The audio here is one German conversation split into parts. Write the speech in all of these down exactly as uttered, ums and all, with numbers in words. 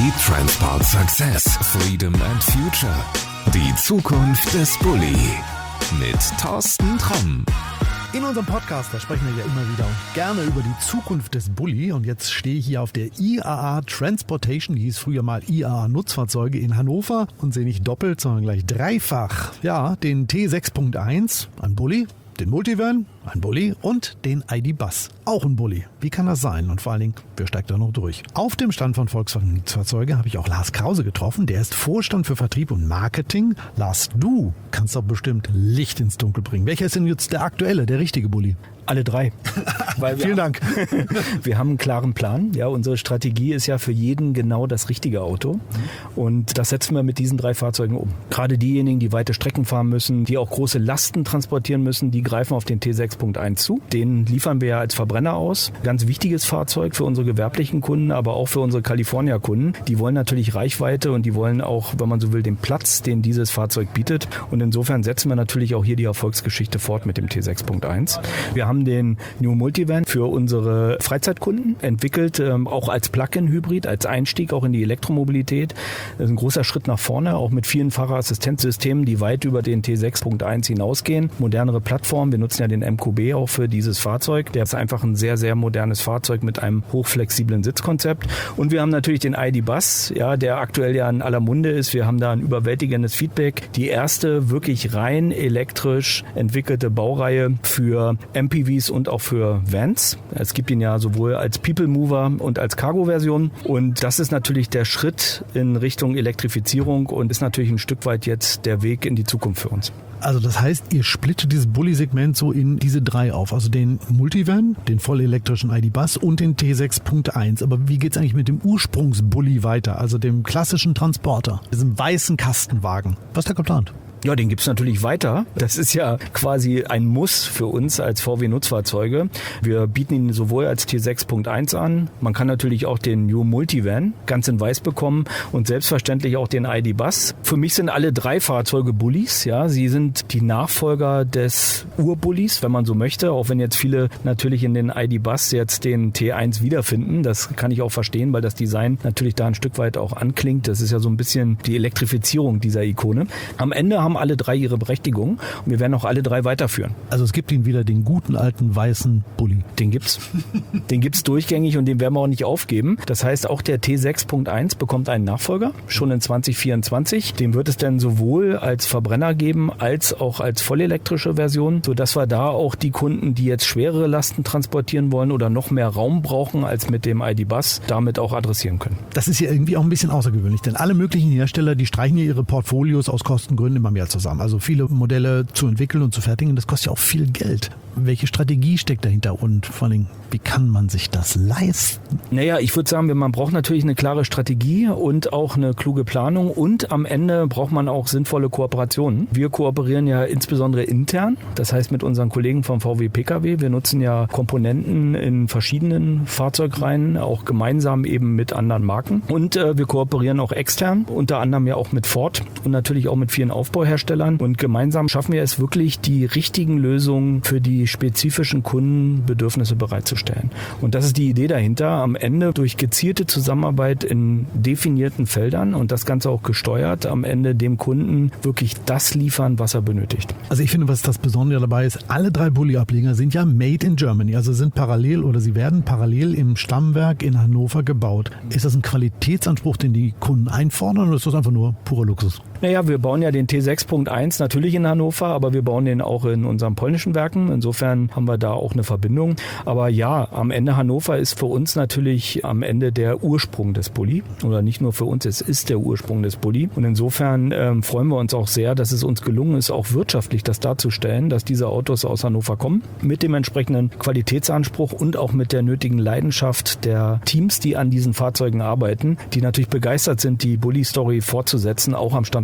Transport Success, Freedom and Future. Die Zukunft des Bulli. Mit Thorsten Tromm. In unserem Podcast, da sprechen wir ja immer wieder und gerne über die Zukunft des Bulli. Und jetzt stehe ich hier auf der I A A Transportation, die hieß früher mal I A A Nutzfahrzeuge in Hannover und sehe nicht doppelt, sondern gleich dreifach. Ja, den T sechs Punkt eins, ein Bulli, den Multivan, ein Bulli und den I D Bus, auch ein Bulli. Wie kann das sein? Und vor allen Dingen, wer steigt da noch durch? Auf dem Stand von Volkswagen Nutzfahrzeuge habe ich auch Lars Krause getroffen. Der ist Vorstand für Vertrieb und Marketing. Lars, du kannst doch bestimmt Licht ins Dunkel bringen. Welcher ist denn jetzt der aktuelle, der richtige Bulli? Alle drei. Weil Vielen Dank. Wir haben einen klaren Plan. Ja, unsere Strategie ist ja für jeden genau das richtige Auto. Und das setzen wir mit diesen drei Fahrzeugen um. Gerade diejenigen, die weite Strecken fahren müssen, die auch große Lasten transportieren müssen, die greifen auf den T sechs Punkt eins zu. Den liefern wir ja als Verbrenner aus. Ganz wichtiges Fahrzeug für unsere gewerblichen Kunden, aber auch für unsere California-Kunden. Die wollen natürlich Reichweite und die wollen auch, wenn man so will, den Platz, den dieses Fahrzeug bietet. Und insofern setzen wir natürlich auch hier die Erfolgsgeschichte fort mit dem T sechs Punkt eins. Wir haben den New Multivan für unsere Freizeitkunden entwickelt, ähm, auch als Plug-in-Hybrid, als Einstieg auch in die Elektromobilität. Das ist ein großer Schritt nach vorne, auch mit vielen Fahrerassistenzsystemen, die weit über den T sechs Punkt eins hinausgehen. Modernere Plattform, wir nutzen ja den M Q B auch für dieses Fahrzeug. Der ist einfach ein sehr, sehr modernes Fahrzeug mit einem hochflexiblen Sitzkonzept. Und wir haben natürlich den I D Bus, ja, der aktuell ja in aller Munde ist. Wir haben da ein überwältigendes Feedback. Die erste wirklich rein elektrisch entwickelte Baureihe für M P Vs und auch für Vans. Es gibt ihn ja sowohl als People Mover und als Cargo-Version. Und das ist natürlich der Schritt in Richtung Elektrifizierung und ist natürlich ein Stück weit jetzt der Weg in die Zukunft für uns. Also das heißt, ihr splittet dieses Bulli-Segment so in diese drei auf. Also den Multivan, den vollelektrischen I D Bus und den T sechs Punkt eins. Aber wie geht es eigentlich mit dem Ursprungsbulli weiter? Also dem klassischen Transporter, diesem weißen Kastenwagen. Was ist da geplant? Ja, den gibt's natürlich weiter. Das ist ja quasi ein Muss für uns als V W-Nutzfahrzeuge. Wir bieten ihn sowohl als T sechs Punkt eins an. Man kann natürlich auch den New Multivan ganz in weiß bekommen und selbstverständlich auch den I D Bus. Für mich sind alle drei Fahrzeuge Bullis. Ja, sie sind die Nachfolger des Urbullis, wenn man so möchte. Auch wenn jetzt viele natürlich in den I D Bus jetzt den T eins wiederfinden. Das kann ich auch verstehen, weil das Design natürlich da ein Stück weit auch anklingt. Das ist ja so ein bisschen die Elektrifizierung dieser Ikone. Am Ende haben alle drei ihre Berechtigung und wir werden auch alle drei weiterführen. Also es gibt ihn wieder, den guten alten weißen Bulli. Den gibt's. Den gibt's durchgängig und den werden wir auch nicht aufgeben. Das heißt, auch der T sechs Punkt eins bekommt einen Nachfolger, schon in zwanzig vierundzwanzig. Den wird es dann sowohl als Verbrenner geben, als auch als vollelektrische Version, sodass wir da auch die Kunden, die jetzt schwerere Lasten transportieren wollen oder noch mehr Raum brauchen als mit dem I D Bus, damit auch adressieren können. Das ist ja irgendwie auch ein bisschen außergewöhnlich, denn alle möglichen Hersteller, die streichen ja ihre Portfolios aus Kostengründen immer mehr zusammen. Also viele Modelle zu entwickeln und zu fertigen, das kostet ja auch viel Geld. Welche Strategie steckt dahinter und vor allem, wie kann man sich das leisten? Naja, ich würde sagen, man braucht natürlich eine klare Strategie und auch eine kluge Planung und am Ende braucht man auch sinnvolle Kooperationen. Wir kooperieren ja insbesondere intern, das heißt mit unseren Kollegen vom V W P K W. Wir nutzen ja Komponenten in verschiedenen Fahrzeugreihen, auch gemeinsam eben mit anderen Marken und äh, wir kooperieren auch extern, unter anderem ja auch mit Ford und natürlich auch mit vielen Aufbauherstellern und gemeinsam schaffen wir es wirklich, die richtigen Lösungen für die spezifischen Kundenbedürfnisse bereitzustellen. Und das ist die Idee dahinter, am Ende durch gezielte Zusammenarbeit in definierten Feldern und das Ganze auch gesteuert, am Ende dem Kunden wirklich das liefern, was er benötigt. Also ich finde, was das Besondere dabei ist, alle drei Bulli-Ableger sind ja made in Germany, also sind parallel oder sie werden parallel im Stammwerk in Hannover gebaut. Ist das ein Qualitätsanspruch, den die Kunden einfordern oder ist das einfach nur purer Luxus? Naja, wir bauen ja den T sechs Punkt eins natürlich in Hannover, aber wir bauen den auch in unseren polnischen Werken. Insofern haben wir da auch eine Verbindung. Aber ja, am Ende Hannover ist für uns natürlich am Ende der Ursprung des Bulli. Oder nicht nur für uns, es ist der Ursprung des Bulli. Und insofern ähm, freuen wir uns auch sehr, dass es uns gelungen ist, auch wirtschaftlich das darzustellen, dass diese Autos aus Hannover kommen. Mit dem entsprechenden Qualitätsanspruch und auch mit der nötigen Leidenschaft der Teams, die an diesen Fahrzeugen arbeiten, die natürlich begeistert sind, die Bulli-Story fortzusetzen, auch am Standort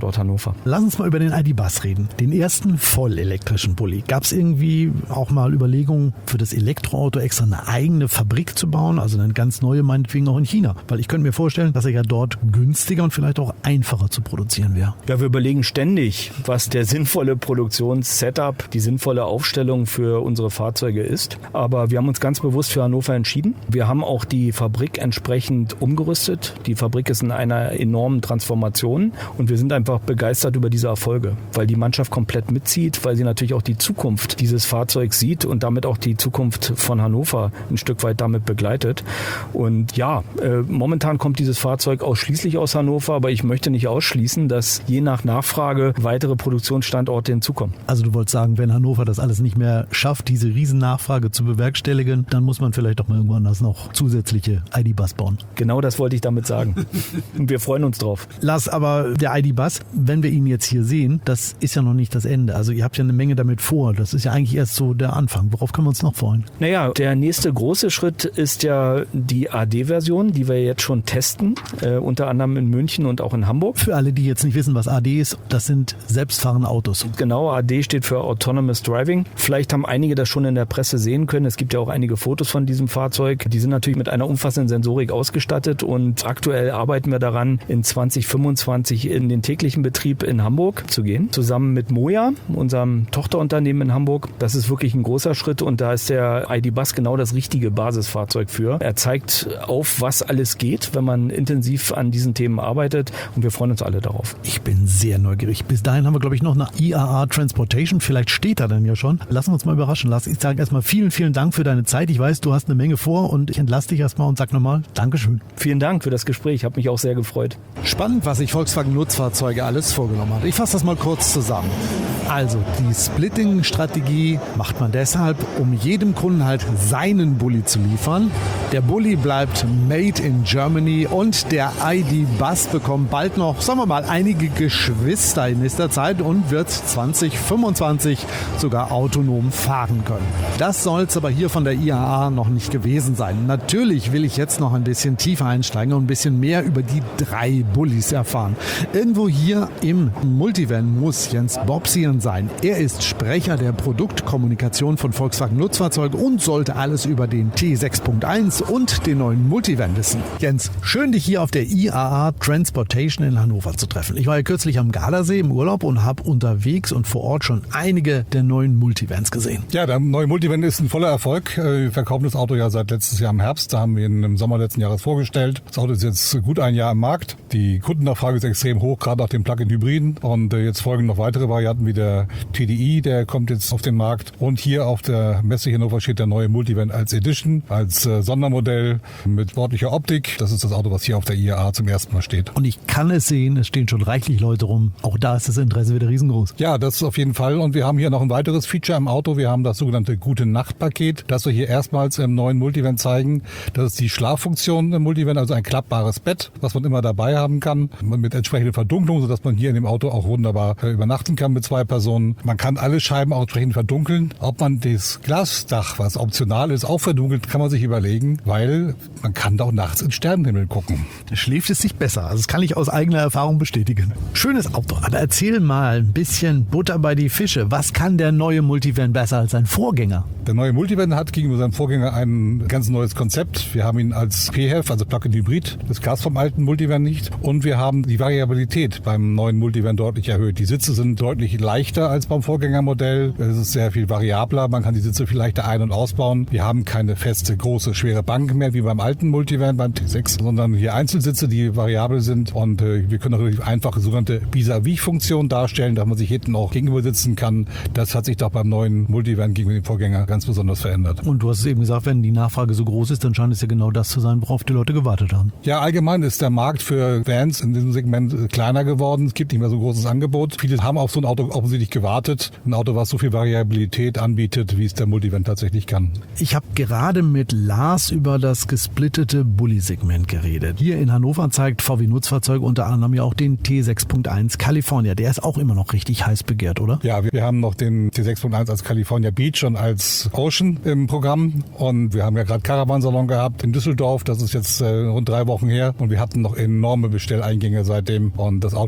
Standort Hannover. Lass uns mal über den I D. Buzz reden. Den ersten vollelektrischen Bulli. Gab es irgendwie auch mal Überlegungen, für das Elektroauto extra eine eigene Fabrik zu bauen? Also eine ganz neue, meinetwegen auch in China. Weil ich könnte mir vorstellen, dass er ja dort günstiger und vielleicht auch einfacher zu produzieren wäre. Ja, wir überlegen ständig, was der sinnvolle Produktionssetup, die sinnvolle Aufstellung für unsere Fahrzeuge ist. Aber wir haben uns ganz bewusst für Hannover entschieden. Wir haben auch die Fabrik entsprechend umgerüstet. Die Fabrik ist in einer enormen Transformation und wir sind einfach begeistert über diese Erfolge, weil die Mannschaft komplett mitzieht, weil sie natürlich auch die Zukunft dieses Fahrzeugs sieht und damit auch die Zukunft von Hannover ein Stück weit damit begleitet. Und ja, äh, momentan kommt dieses Fahrzeug ausschließlich aus Hannover, aber ich möchte nicht ausschließen, dass je nach Nachfrage weitere Produktionsstandorte hinzukommen. Also du wolltest sagen, wenn Hannover das alles nicht mehr schafft, diese Riesennachfrage zu bewerkstelligen, dann muss man vielleicht doch mal irgendwann anders noch zusätzliche I D. Buzz bauen. Genau das wollte ich damit sagen. Und wir freuen uns drauf. Lars, aber der I D. Buzz, wenn wir ihn jetzt hier sehen, das ist ja noch nicht das Ende. Also ihr habt ja eine Menge damit vor. Das ist ja eigentlich erst so der Anfang. Worauf können wir uns noch freuen? Naja, der nächste große Schritt ist ja die A D-Version, die wir jetzt schon testen, äh, unter anderem in München und auch in Hamburg. Für alle, die jetzt nicht wissen, was A D ist, das sind selbstfahrende Autos. Genau, A D steht für Autonomous Driving. Vielleicht haben einige das schon in der Presse sehen können. Es gibt ja auch einige Fotos von diesem Fahrzeug. Die sind natürlich mit einer umfassenden Sensorik ausgestattet und aktuell arbeiten wir daran, in zwanzig fünfundzwanzig in den täglichen Betrieb in Hamburg zu gehen, zusammen mit Moja, unserem Tochterunternehmen in Hamburg. Das ist wirklich ein großer Schritt und da ist der I D. Buzz genau das richtige Basisfahrzeug für. Er zeigt auf, was alles geht, wenn man intensiv an diesen Themen arbeitet und wir freuen uns alle darauf. Ich bin sehr neugierig. Bis dahin haben wir, glaube ich, noch eine I A A Transportation. Vielleicht steht er dann ja schon. Lassen wir uns mal überraschen. Lars, ich sage erstmal vielen, vielen Dank für deine Zeit. Ich weiß, du hast eine Menge vor und ich entlasse dich erstmal und sage nochmal Dankeschön. Vielen Dank für das Gespräch. Ich habe mich auch sehr gefreut. Spannend, was sich Volkswagen Nutzfahrzeuge alles vorgenommen hat. Ich fasse das mal kurz zusammen. Also, die Splitting-Strategie macht man deshalb, um jedem Kunden halt seinen Bulli zu liefern. Der Bulli bleibt made in Germany und der I D. Buzz bekommt bald noch, sagen wir mal, einige Geschwister in nächster Zeit und wird zwanzig fünfundzwanzig sogar autonom fahren können. Das soll es aber hier von der I A A noch nicht gewesen sein. Natürlich will ich jetzt noch ein bisschen tiefer einsteigen und ein bisschen mehr über die drei Bullis erfahren. Irgendwo hier im Multivan muss Jens Bobsien sein. Er ist Sprecher der Produktkommunikation von Volkswagen Nutzfahrzeuge und sollte alles über den T sechs Punkt eins und den neuen Multivan wissen. Jens, schön dich hier auf der I A A Transportation in Hannover zu treffen. Ich war ja kürzlich am Gardasee im Urlaub und habe unterwegs und vor Ort schon einige der neuen Multivans gesehen. Ja, der neue Multivan ist ein voller Erfolg. Wir verkaufen das Auto ja seit letztes Jahr im Herbst. Da haben wir ihn im Sommer letzten Jahres vorgestellt. Das Auto ist jetzt gut ein Jahr im Markt. Die Kundennachfrage ist extrem hoch, gerade nach dem Plug-in-Hybriden. Und jetzt folgen noch weitere Varianten wie der T D I, der kommt jetzt auf den Markt. Und hier auf der Messe Hannover steht der neue Multivan als Edition, als äh, Sondermodell mit sportlicher Optik. Das ist das Auto, was hier auf der I A A zum ersten Mal steht. Und ich kann es sehen, es stehen schon reichlich Leute rum. Auch da ist das Interesse wieder riesengroß. Ja, das ist auf jeden Fall. Und wir haben hier noch ein weiteres Feature im Auto. Wir haben das sogenannte Gute-Nacht-Paket, das wir hier erstmals im neuen Multivan zeigen. Das ist die Schlaffunktion im Multivan, also ein klappbares Bett, was man immer dabei haben kann, mit entsprechender Verdunklung, sodass man hier in dem Auto auch wunderbar äh, übernachten kann mit zwei Personen. Man kann alle Scheiben auch entsprechend verdunkeln. Ob man das Glasdach, was optional ist, auch verdunkelt, kann man sich überlegen, weil man kann doch nachts in Sternenhimmel gucken. Da schläft es sich besser. Also das kann ich aus eigener Erfahrung bestätigen. Schönes Auto, aber erzähl mal ein bisschen Butter bei die Fische. Was kann der neue Multivan besser als sein Vorgänger? Der neue Multivan hat gegenüber seinem Vorgänger ein ganz neues Konzept. Wir haben ihn als P H E V, also Plug-in-Hybrid. Das gab es vom alten Multivan nicht. Und wir haben die Variabilität beim neuen Multivan deutlich erhöht. Die Sitze sind deutlich leichter als beim Vorgängermodell. Es ist sehr viel variabler. Man kann die Sitze viel leichter ein- und ausbauen. Wir haben keine feste, große, schwere Bank mehr wie beim alten Multivan, beim T sechs, sondern hier Einzelsitze, die variabel sind. Und äh, wir können natürlich einfache sogenannte Vis-à-vis-Funktion darstellen, dass man sich hinten auch gegenüber sitzen kann. Das hat sich doch beim neuen Multivan gegenüber dem Vorgänger ganz besonders verändert. Und du hast es eben gesagt, wenn die Nachfrage so groß ist, dann scheint es ja genau das zu sein, worauf die Leute gewartet haben. Ja, allgemein ist der Markt für Vans in diesem Segment kleiner geworden. Es gibt nicht mehr so ein großes Angebot. Viele haben auf so ein Auto offensichtlich gewartet. Ein Auto, was so viel Variabilität anbietet, wie es der Multivan tatsächlich kann. Ich habe gerade mit Lars über das gesplittete Bulli-Segment geredet. Hier in Hannover zeigt V W Nutzfahrzeuge unter anderem ja auch den T sechs Punkt eins California. Der ist auch immer noch richtig heiß begehrt, oder? Ja, wir haben noch den T sechs Punkt eins als California Beach und als Ocean im Programm. Und wir haben ja gerade Caravan-Salon gehabt in Düsseldorf. Das ist jetzt äh, rund drei Wochen her. Und wir hatten noch enorme Bestelleingänge seitdem. Und das Auto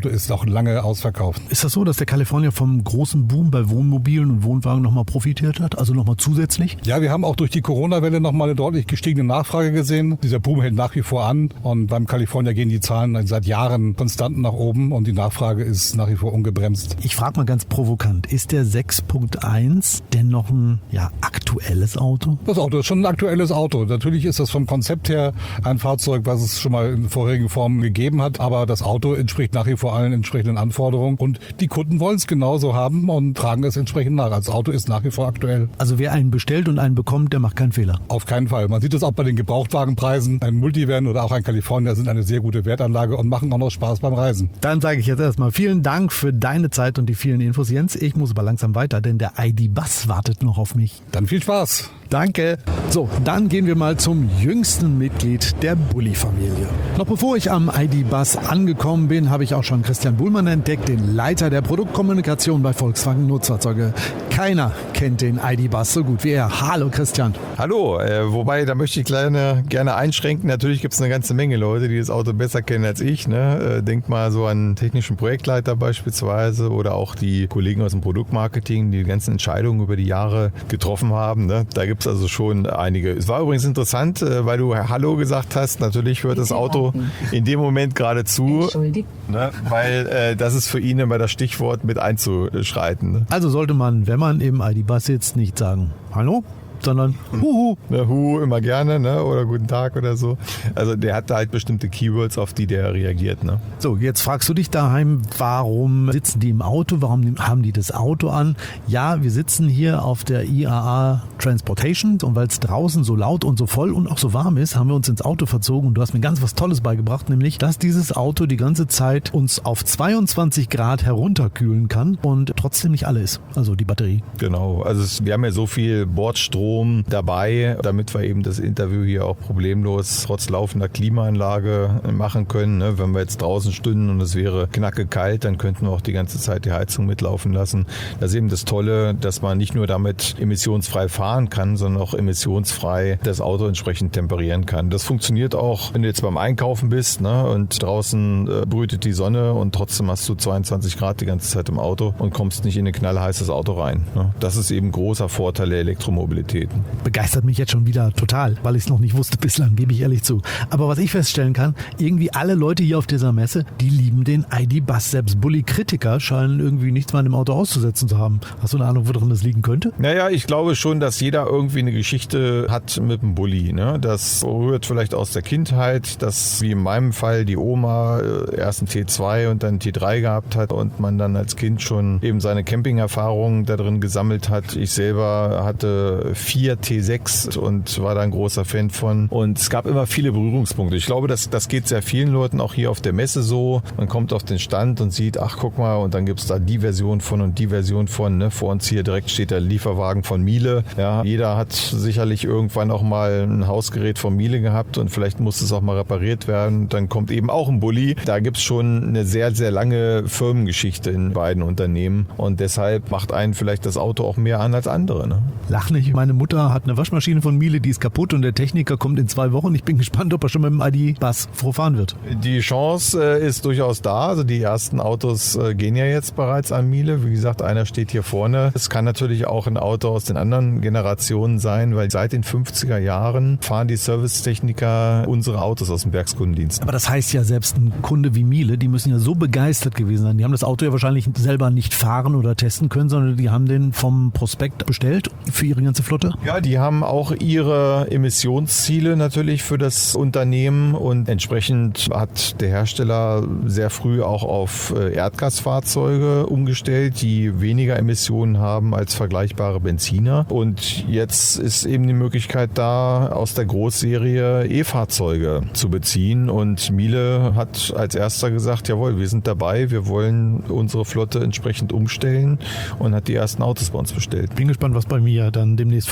Auto ist auch lange ausverkauft. Ist das so, dass der California vom großen Boom bei Wohnmobilen und Wohnwagen nochmal profitiert hat? Also nochmal zusätzlich? Ja, wir haben auch durch die Corona-Welle nochmal eine deutlich gestiegene Nachfrage gesehen. Dieser Boom hält nach wie vor an und beim California gehen die Zahlen seit Jahren konstant nach oben und die Nachfrage ist nach wie vor ungebremst. Ich frage mal ganz provokant, ist der sechs Punkt eins denn noch ein ja, aktuelles Auto? Das Auto ist schon ein aktuelles Auto. Natürlich ist das vom Konzept her ein Fahrzeug, was es schon mal in vorherigen Formen gegeben hat, aber das Auto entspricht nach wie vor allen entsprechenden Anforderungen und die Kunden wollen es genauso haben und tragen es entsprechend nach. Das Auto ist nach wie vor aktuell. Also wer einen bestellt und einen bekommt, der macht keinen Fehler? Auf keinen Fall. Man sieht es auch bei den Gebrauchtwagenpreisen. Ein Multivan oder auch ein California sind eine sehr gute Wertanlage und machen auch noch Spaß beim Reisen. Dann sage ich jetzt erstmal vielen Dank für deine Zeit und die vielen Infos, Jens. Ich muss aber langsam weiter, denn der I D-Bus wartet noch auf mich. Dann viel Spaß. Danke. So, dann gehen wir mal zum jüngsten Mitglied der Bulli-Familie. Noch bevor ich am I D-Bus angekommen bin, habe ich auch schon Christian Buhlmann entdeckt, den Leiter der Produktkommunikation bei Volkswagen Nutzfahrzeuge. Keiner kennt den I D-Bus so gut wie er. Hallo Christian. Hallo, äh, wobei, da möchte ich kleine, gerne einschränken. Natürlich gibt es eine ganze Menge Leute, die das Auto besser kennen als ich. Ne? Äh, denk mal so an technischen Projektleiter beispielsweise oder auch die Kollegen aus dem Produktmarketing, die die ganzen Entscheidungen über die Jahre getroffen haben. Ne? Da gibt es also schon einige. Es war übrigens interessant, äh, weil du Hallo gesagt hast. Natürlich hört das Auto in dem Moment gerade zu, ne? Weil äh, das ist für ihn immer das Stichwort mit einzuschreiten. Ne? Also sollte man, wenn man im I D-Bus sitzt, nicht sagen Hallo, sondern Huhu. Ne, Hu immer gerne, ne? Oder guten Tag oder so. Also der hat da halt bestimmte Keywords, auf die der reagiert. Ne? So, jetzt fragst du dich daheim, warum sitzen die im Auto? Warum haben die das Auto an? Ja, wir sitzen hier auf der I A A Transportation und weil es draußen so laut und so voll und auch so warm ist, haben wir uns ins Auto verzogen und du hast mir ganz was Tolles beigebracht, nämlich, dass dieses Auto die ganze Zeit uns auf zweiundzwanzig Grad herunterkühlen kann und trotzdem nicht alle ist. Also die Batterie. Genau, also es, wir haben ja so viel Bordstrom dabei, damit wir eben das Interview hier auch problemlos trotz laufender Klimaanlage machen können. Ne? Wenn wir jetzt draußen stünden und es wäre knacke kalt, dann könnten wir auch die ganze Zeit die Heizung mitlaufen lassen. Das ist eben das Tolle, dass man nicht nur damit emissionsfrei fahren kann, sondern auch emissionsfrei das Auto entsprechend temperieren kann. Das funktioniert auch, wenn du jetzt beim Einkaufen bist, ne? Und draußen äh, brütet die Sonne und trotzdem hast du zweiundzwanzig Grad die ganze Zeit im Auto und kommst nicht in ein knallheißes Auto rein. Ne? Das ist eben großer Vorteil der Elektromobilität. Begeistert mich jetzt schon wieder total, weil ich es noch nicht wusste bislang, gebe ich ehrlich zu. Aber was ich feststellen kann, irgendwie alle Leute hier auf dieser Messe, die lieben den I D-Bus. Selbst Bulli-Kritiker scheinen irgendwie nichts mehr an dem Auto auszusetzen zu haben. Hast du eine Ahnung, worin das liegen könnte? Naja, ich glaube schon, dass jeder irgendwie eine Geschichte hat mit dem Bulli. Ne? Das rührt vielleicht aus der Kindheit, dass wie in meinem Fall die Oma erst einen T zwei und dann einen T drei gehabt hat und man dann als Kind schon eben seine Camping-Erfahrungen da drin gesammelt hat. Ich selber hatte vier T sechs und war da ein großer Fan von. Und es gab immer viele Berührungspunkte. Ich glaube, das, das geht sehr vielen Leuten auch hier auf der Messe so. Man kommt auf den Stand und sieht, ach guck mal, und dann gibt es da die Version von und die Version von. Ne? Vor uns hier direkt steht der Lieferwagen von Miele. Ja, jeder hat sicherlich irgendwann auch mal ein Hausgerät von Miele gehabt und vielleicht muss es auch mal repariert werden. Dann kommt eben auch ein Bulli. Da gibt es schon eine sehr, sehr lange Firmengeschichte in beiden Unternehmen. Und deshalb macht einen vielleicht das Auto auch mehr an als andere. Ne? Lach nicht, meine Mutter hat eine Waschmaschine von Miele, die ist kaputt und der Techniker kommt in zwei Wochen. Ich bin gespannt, ob er schon mit dem I D-Bus vorfahren wird. Die Chance äh, ist durchaus da. Also die ersten Autos äh, gehen ja jetzt bereits an Miele. Wie gesagt, einer steht hier vorne. Es kann natürlich auch ein Auto aus den anderen Generationen sein, weil seit den fünfziger Jahren fahren die Servicetechniker unsere Autos aus dem Werkskundendienst. Aber das heißt ja, selbst ein Kunde wie Miele, die müssen ja so begeistert gewesen sein. Die haben das Auto ja wahrscheinlich selber nicht fahren oder testen können, sondern die haben den vom Prospekt bestellt für ihre ganze Flotte. Ja, die haben auch ihre Emissionsziele natürlich für das Unternehmen und entsprechend hat der Hersteller sehr früh auch auf Erdgasfahrzeuge umgestellt, die weniger Emissionen haben als vergleichbare Benziner. Und jetzt ist eben die Möglichkeit da, aus der Großserie E-Fahrzeuge zu beziehen. Und Miele hat als erster gesagt, jawohl, wir sind dabei, wir wollen unsere Flotte entsprechend umstellen und hat die ersten Autos bei uns bestellt. Bin gespannt, was bei mir dann demnächst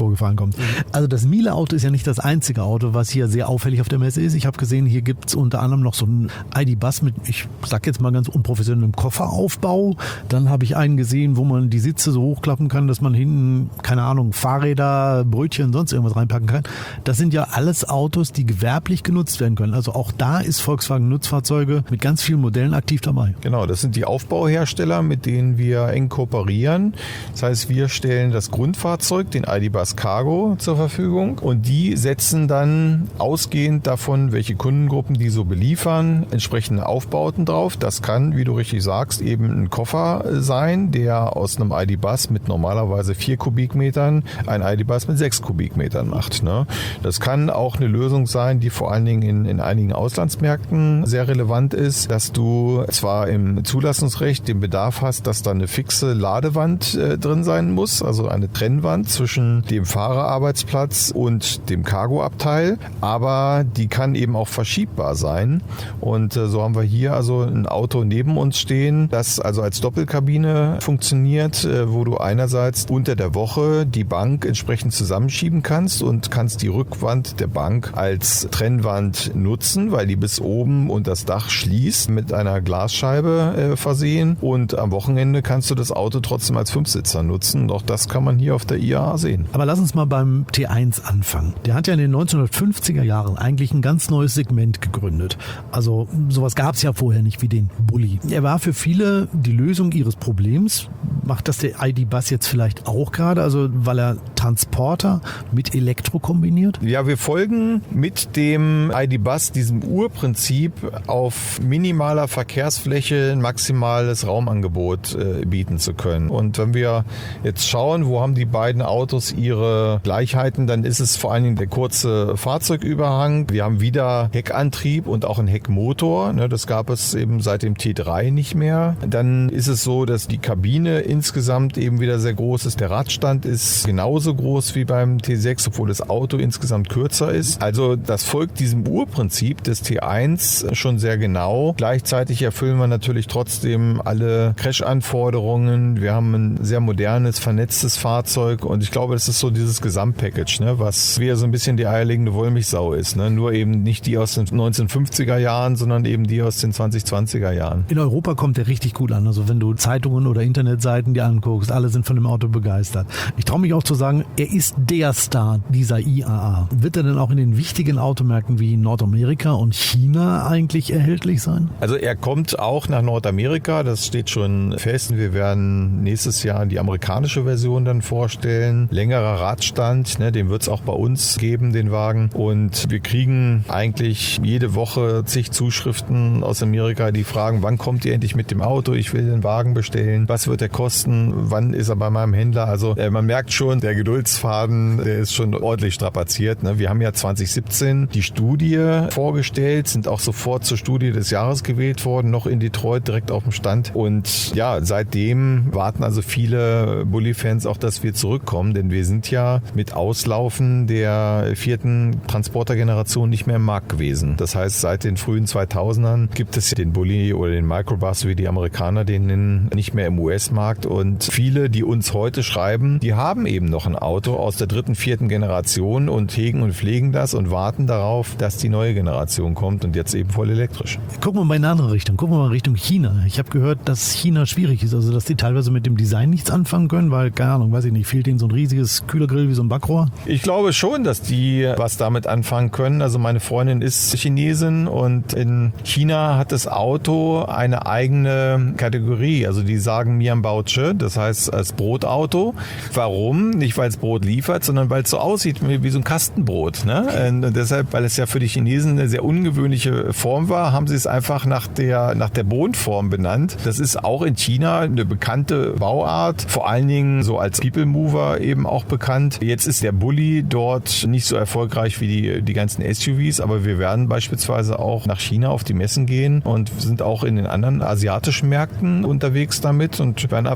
vorgefallen kommt. Also das Miele-Auto ist ja nicht das einzige Auto, was hier sehr auffällig auf der Messe ist. Ich habe gesehen, hier gibt es unter anderem noch so einen I D-Bus mit, ich sag jetzt mal ganz unprofessionellem Kofferaufbau. Dann habe ich einen gesehen, wo man die Sitze so hochklappen kann, dass man hinten, keine Ahnung, Fahrräder, Brötchen, sonst irgendwas reinpacken kann. Das sind ja alles Autos, die gewerblich genutzt werden können. Also auch da ist Volkswagen Nutzfahrzeuge mit ganz vielen Modellen aktiv dabei. Genau, das sind die Aufbauhersteller, mit denen wir eng kooperieren. Das heißt, wir stellen das Grundfahrzeug, den I D-Bus Cargo, zur Verfügung und die setzen dann ausgehend davon, welche Kundengruppen die so beliefern, entsprechende Aufbauten drauf. Das kann, wie du richtig sagst, eben ein Koffer sein, der aus einem I D-Bus mit normalerweise vier Kubikmetern ein I D-Bus mit sechs Kubikmetern macht. Ne? Das kann auch eine Lösung sein, die vor allen Dingen in, in einigen Auslandsmärkten sehr relevant ist, dass du zwar im Zulassungsrecht den Bedarf hast, dass da eine fixe Ladewand äh, drin sein muss, also eine Trennwand zwischen dem Fahrerarbeitsplatz und dem Cargoabteil, aber die kann eben auch verschiebbar sein und äh, so haben wir hier also ein Auto neben uns stehen, das also als Doppelkabine funktioniert, äh, wo du einerseits unter der Woche die Bank entsprechend zusammenschieben kannst und kannst die Rückwand der Bank als Trennwand nutzen, weil die bis oben und das Dach schließt, mit einer Glasscheibe äh, versehen und am Wochenende kannst du das Auto trotzdem als Fünfsitzer nutzen und auch das kann man hier auf der I A A sehen. Aber lass uns mal beim T eins anfangen. Der hat ja in den neunzehnhundertfünfziger Jahren eigentlich ein ganz neues Segment gegründet. Also sowas gab es ja vorher nicht wie den Bulli. Er war für viele die Lösung ihres Problems. Macht das der I D-Bus jetzt vielleicht auch gerade? Also weil er Transporter mit Elektro kombiniert? Ja, wir folgen mit dem I D-Bus diesem Urprinzip, auf minimaler Verkehrsfläche ein maximales Raumangebot äh, bieten zu können. Und wenn wir jetzt schauen, wo haben die beiden Autos ihre Gleichheiten, dann ist es vor allen Dingen der kurze Fahrzeugüberhang. Wir haben wieder Heckantrieb und auch einen Heckmotor. Ne, das gab es eben seit dem T drei nicht mehr. Dann ist es so, dass die Kabine insgesamt eben wieder sehr groß ist. Der Radstand ist genauso groß wie beim T sechs, obwohl das Auto insgesamt kürzer ist. Also das folgt diesem Urprinzip des T eins schon sehr genau. Gleichzeitig erfüllen wir natürlich trotzdem alle Crash-Anforderungen. Wir haben ein sehr modernes, vernetztes Fahrzeug und ich glaube, das ist so dieses Gesamtpackage, ne, was wieder so ein bisschen die eierlegende Wollmilchsau ist. Ne? Nur eben nicht die aus den neunzehnhundertfünfziger Jahren, sondern eben die aus den zweitausendzwanziger Jahren. In Europa kommt der richtig gut an. Also wenn du Zeitungen oder Internetseiten dir anguckst, alle sind von dem Auto begeistert. Ich traue mich auch zu sagen, er ist der Star dieser I A A. Wird er denn auch in den wichtigen Automärkten wie Nordamerika und China eigentlich erhältlich sein? Also er kommt auch nach Nordamerika, das steht schon fest. Wir werden nächstes Jahr die amerikanische Version dann vorstellen. Längerer Radstand, ne, den wird es auch bei uns geben, den Wagen. Und wir kriegen eigentlich jede Woche zig Zuschriften aus Amerika, die fragen, wann kommt ihr endlich mit dem Auto? Ich will den Wagen bestellen. Was wird der kosten? Wann ist er bei meinem Händler? Also äh, man merkt schon, der Geduldsfaden, der ist schon ordentlich strapaziert. Ne? Wir haben ja zwanzig siebzehn die Studie vorgestellt, sind auch sofort zur Studie des Jahres gewählt worden, noch in Detroit direkt auf dem Stand. Und ja, seitdem warten also viele Bulli-Fans auch, dass wir zurückkommen, denn wir sind ja mit Auslaufen der vierten Transporter-Generation nicht mehr im Markt gewesen. Das heißt, seit den frühen zweitausendern gibt es den Bulli oder den Microbus, wie die Amerikaner den nennen, nicht mehr im U S-Markt. Und viele, die uns heute schreiben, die haben eben noch ein Auto aus der dritten, vierten Generation und hegen und pflegen das und warten darauf, dass die neue Generation kommt und jetzt eben voll elektrisch. Gucken wir mal in eine andere Richtung. Gucken wir mal Richtung China. Ich habe gehört, dass China schwierig ist, also dass die teilweise mit dem Design nichts anfangen können, weil, keine Ahnung, weiß ich nicht, fehlt ihnen so ein riesiges Kühlergrill wie so ein Backrohr? Ich glaube schon, dass die was damit anfangen können. Also meine Freundin ist Chinesin und in China hat das Auto eine eigene Kategorie. Also die sagen Mian Baoche, das heißt als Brotauto. Warum? Nicht, weil es Brot liefert, sondern weil es so aussieht wie so ein Kastenbrot. Ne? Und deshalb, weil es ja für die Chinesen eine sehr ungewöhnliche Form war, haben sie es einfach nach der, nach der Bohnenform benannt. Das ist auch in China eine bekannte Bauart, vor allen Dingen so als People Mover eben auch bekannt. Jetzt ist der Bulli dort nicht so erfolgreich wie die, die ganzen S U Vs, aber wir werden beispielsweise auch nach China auf die Messen gehen und sind auch in den anderen asiatischen Märkten unterwegs damit und werden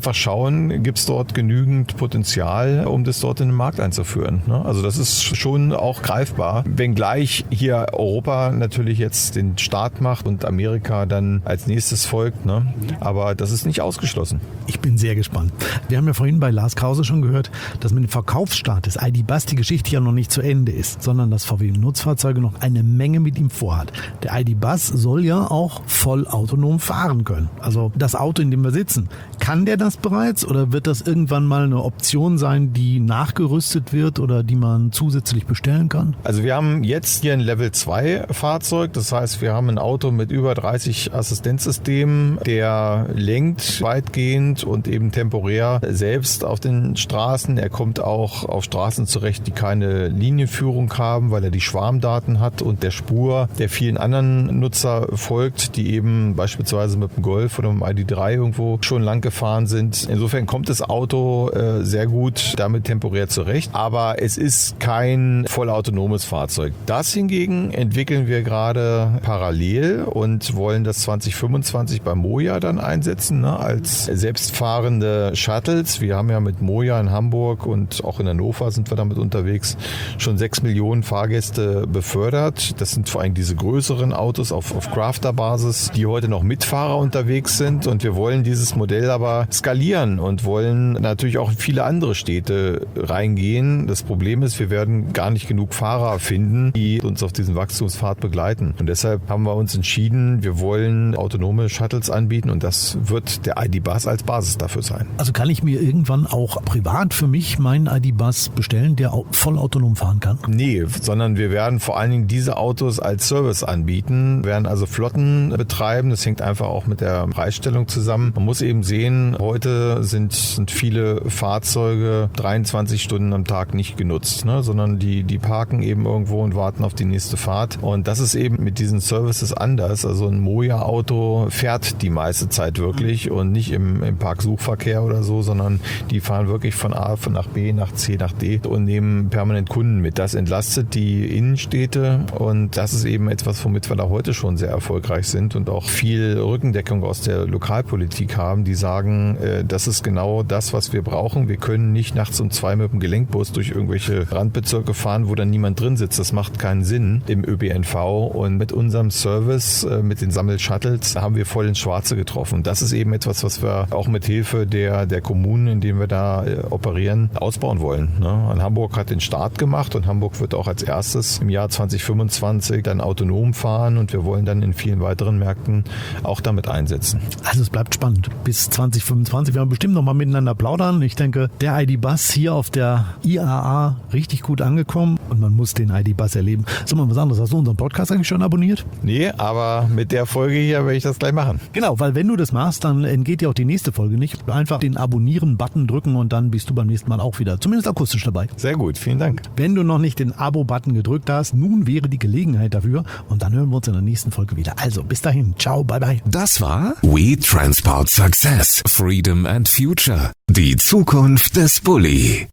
einfach schauen, gibt es dort genügend Potenzial, um das dort in den Markt einzuführen. Ne? Also das ist schon auch greifbar, wenngleich hier Europa natürlich jetzt den Start macht und Amerika dann als nächstes folgt. Ne? Aber das ist nicht ausgeschlossen. Ich bin sehr gespannt. Wir haben ja vorhin bei Lars Krause schon gehört, dass mit dem Verkaufsstart des I D. Buzz die Geschichte ja noch nicht zu Ende ist, sondern dass V W Nutzfahrzeuge noch eine Menge mit ihm vorhat. Der I D. Buzz soll ja auch voll autonom fahren können. Also das Auto, in dem wir sitzen, kann der das bereits oder wird das irgendwann mal eine Option sein, die nachgerüstet wird oder die man zusätzlich bestellen kann? Also wir haben jetzt hier ein Level zwei Fahrzeug, das heißt, wir haben ein Auto mit über dreißig Assistenzsystemen, der lenkt weitgehend und eben temporär selbst auf den Straßen. Er kommt auch auf Straßen zurecht, die keine Linienführung haben, weil er die Schwarmdaten hat und der Spur der vielen anderen Nutzer folgt, die eben beispielsweise mit dem Golf oder mit dem I D drei irgendwo schon lang gefahren sind. Insofern kommt das Auto äh, sehr gut damit temporär zurecht, aber es ist kein vollautonomes Fahrzeug. Das hingegen entwickeln wir gerade parallel und wollen das zwanzig fünfundzwanzig bei Moja dann einsetzen, ne, als selbstfahrende Shuttles. Wir haben ja mit Moja in Hamburg und auch in Hannover sind wir damit unterwegs, schon sechs Millionen Fahrgäste befördert. Das sind vor allem diese größeren Autos auf, auf Crafter-Basis, die heute noch mit Fahrer unterwegs sind und wir wollen dieses Modell aber skalieren und wollen natürlich auch in viele andere Städte reingehen. Das Problem ist, wir werden gar nicht genug Fahrer finden, die uns auf diesen Wachstumspfad begleiten. Und deshalb haben wir uns entschieden, wir wollen autonome Shuttles anbieten und das wird der I D. Buzz als Basis dafür sein. Also kann ich mir irgendwann auch privat für mich meinen I D. Buzz bestellen, der voll autonom fahren kann? Nee, sondern wir werden vor allen Dingen diese Autos als Service anbieten, wir werden also Flotten betreiben. Das hängt einfach auch mit der Preisstellung zusammen. Man muss eben sehen, heute sind, sind viele Fahrzeuge dreiundzwanzig Stunden am Tag nicht genutzt, ne? sondern die, die parken eben irgendwo und warten auf die nächste Fahrt. Und das ist eben mit diesen Services anders. Also ein Moja-Auto fährt die meiste Zeit wirklich und nicht im, im Parksuchverkehr oder so, sondern die fahren wirklich von A von nach B, nach C, nach D und nehmen permanent Kunden mit. Das entlastet die Innenstädte und das ist eben etwas, womit wir da heute schon sehr erfolgreich sind und auch viel Rückendeckung aus der Lokalpolitik haben, die sagen, äh, das ist genau das, was wir brauchen. Wir können nicht nachts um zwei mit dem Gelenkbus durch irgendwelche Randbezirke fahren, wo dann niemand drin sitzt. Das macht keinen Sinn im Ö P N V. Und mit unserem Service, äh, mit den Sammelshuttles, haben wir voll ins Schwarze getroffen. Und das ist eben etwas, was wir auch mit Hilfe der, der Kommunen, in denen wir da äh, operieren, ausbauen wollen. Ne? Und Hamburg hat den Start gemacht und Hamburg wird auch als erstes im Jahr zwanzig fünfundzwanzig dann autonom fahren und wir wollen dann in vielen weiteren Märkten auch damit einsetzen. Also es bleibt spannend. Bis zwanzig fünfundzwanzig werden wir bestimmt noch mal miteinander plaudern. Ich denke, der I D. Buzz hier auf der I A A richtig gut angekommen und man muss den I D. Buzz erleben. So, mal was anderes. Hast du unseren Podcast eigentlich schon abonniert? Nee, aber mit der Folge hier werde ich das gleich machen. Genau, weil wenn du das machst, dann entgeht dir auch die nächste Folge nicht. Einfach den Abonnieren-Button drücken und dann bist du beim nächsten Mal auch wieder, zumindest akustisch dabei. Sehr gut, vielen Dank. Wenn du noch nicht den Abo-Button gedrückt hast, nun wäre die Gelegenheit dafür und dann hören wir uns in der nächsten Folge wieder. Also bis dahin, ciao, bye bye. Das war We Transport Success, Freedom and Future. Die Zukunft des Bulli.